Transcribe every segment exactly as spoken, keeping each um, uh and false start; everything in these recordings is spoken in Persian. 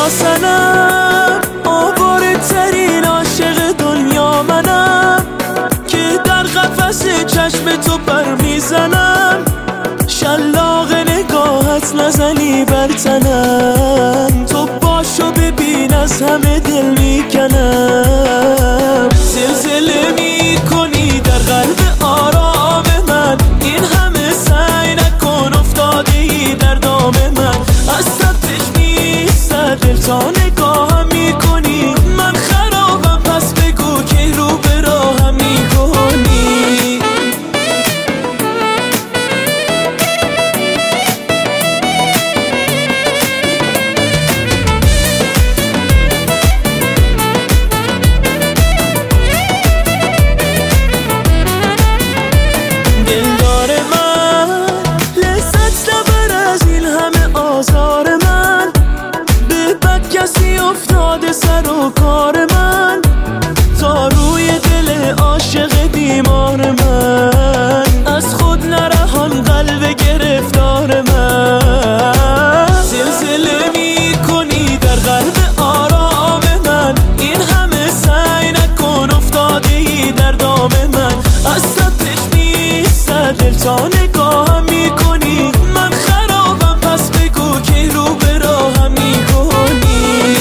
یا سنم، آواره ترین عاشق دنیا منم، که در قفس چشم تو پر میزنم. شلاق نگاهت نزنی بر تنم، تو باشو ببین از همه دل میکنم. زلزله میکنی در قلب آرام من، این همه سعی نکن افتاده ای در دام من. از سبتش میستد دل تا نگاهم میکنی، من خرابم پس بگو که رو به راهم میکنی. افتاده سر و کار من، تا روی دل عاشق بیمار من. از خود نرهان قلب گرفتار من. زلزله میکنی در قلب آرام من، این همه سعی نکن افتاده ای در دام من. از سبتش میستد دل تا نگاهم میکنی، من خرابم پس بگو که رو به راهم میکنی.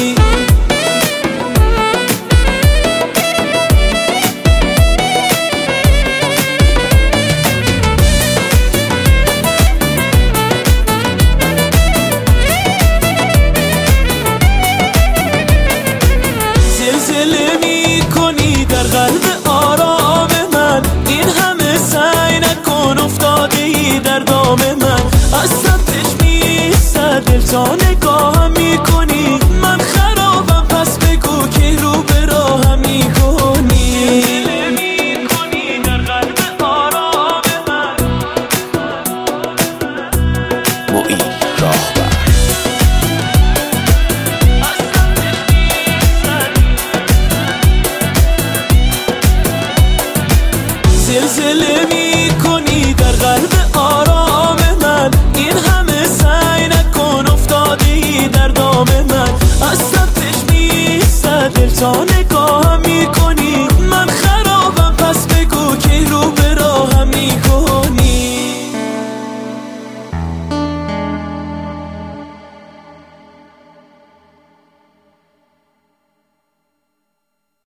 زلزله میکنی در قلب آرام من، این همه سعی نکن افتاده ای در دام من. از سمتش میستد دل تا نگاهم میکنی، من خرابم پس بگو که رو به راهم میکنی. زلزله میکنی در قلب آرام من. موئی راهبر. زلزله میکنی در قلب آرام من، این همه سعی نکن افتاده ای در دام من. از سمتش میستد دل تا